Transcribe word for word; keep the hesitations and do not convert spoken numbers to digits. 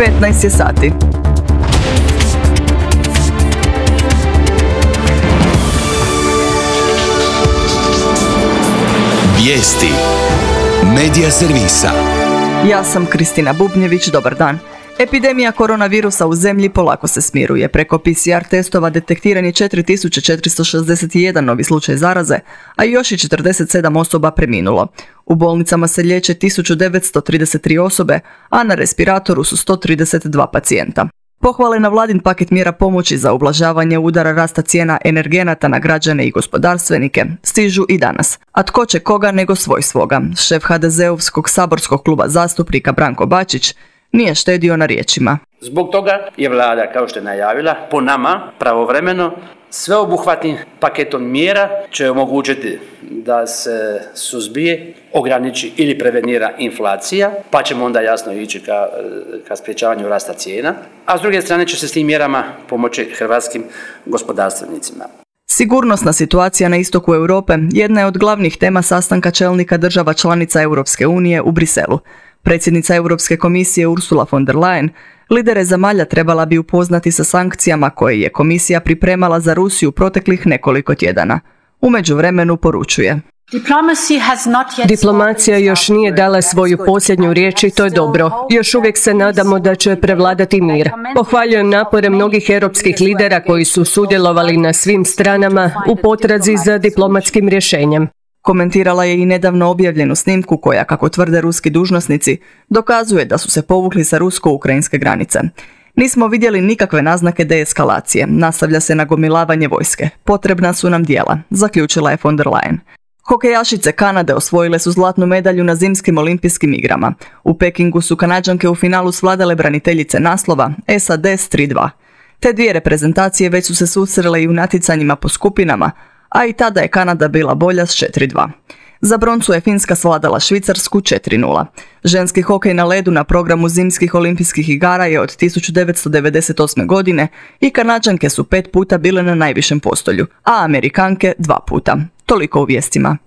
petnaest je sati. Vijesti Medija servisa. Ja sam Kristina Bubnjević, dobar dan. Epidemija koronavirusa u zemlji polako se smiruje. Preko P C R testova detektiran je četiri tisuće četiristo šezdeset jedan novi slučaj zaraze, a još je četrdeset sedam osoba preminulo. U bolnicama se liječe tisuću devetsto trideset tri osobe, a na respiratoru su sto trideset dva pacijenta. Pohvale na vladin paket mjera pomoći za ublažavanje udara rasta cijena energenata na građane i gospodarstvenike stižu i danas. A tko će koga nego svoj svoga? Šef ha de zeovskog saborskog kluba zastupnika Branko Bačić nije štedio na riječima. Zbog toga je vlada, kao što je najavila, po nama pravovremeno sveobuhvatnim paketom mjera će omogućiti da se suzbije, ograniči ili prevenira inflacija, pa ćemo onda jasno ići ka, ka sprječavanju rasta cijena, a s druge strane će se s tim mjerama pomoći hrvatskim gospodarstvenicima. Sigurnosna situacija na istoku Europe jedna je od glavnih tema sastanka čelnika država članica Europske unije u Briselu. Predsjednica Europske komisije Ursula von der Leyen lidere zemalja trebala bi upoznati sa sankcijama koje je komisija pripremala za Rusiju proteklih nekoliko tjedana. U međuvremenu poručuje: Diplomacija još nije dala svoju posljednju riječ i to je dobro. Još uvijek se nadamo da će prevladati mir. Pohvaljujem napore mnogih europskih lidera koji su sudjelovali na svim stranama u potrazi za diplomatskim rješenjem. Komentirala je i nedavno objavljenu snimku koja, kako tvrde ruski dužnosnici, dokazuje da su se povukli sa rusko-ukrajinske granice. Nismo vidjeli nikakve naznake deeskalacije, nastavlja se nagomilavanje vojske. Potrebna su nam djela, zaključila je von der Leyen. Hokejašice Kanade osvojile su zlatnu medalju na zimskim olimpijskim igrama. U Pekingu su Kanađanke u finalu svladale braniteljice naslova S A D s tri dva. Te dvije reprezentacije već su se susrele i u natjecanjima po skupinama, a i tada je Kanada bila bolja s četiri dva. Za broncu je Finska svladala Švicarsku četiri nula. Ženski hokej na ledu na programu zimskih olimpijskih igara je od tisuću devetsto devedeset osme. godine i Kanađanke su pet puta bile na najvišem postolju, a Amerikanke dva puta. Toliko u vijestima.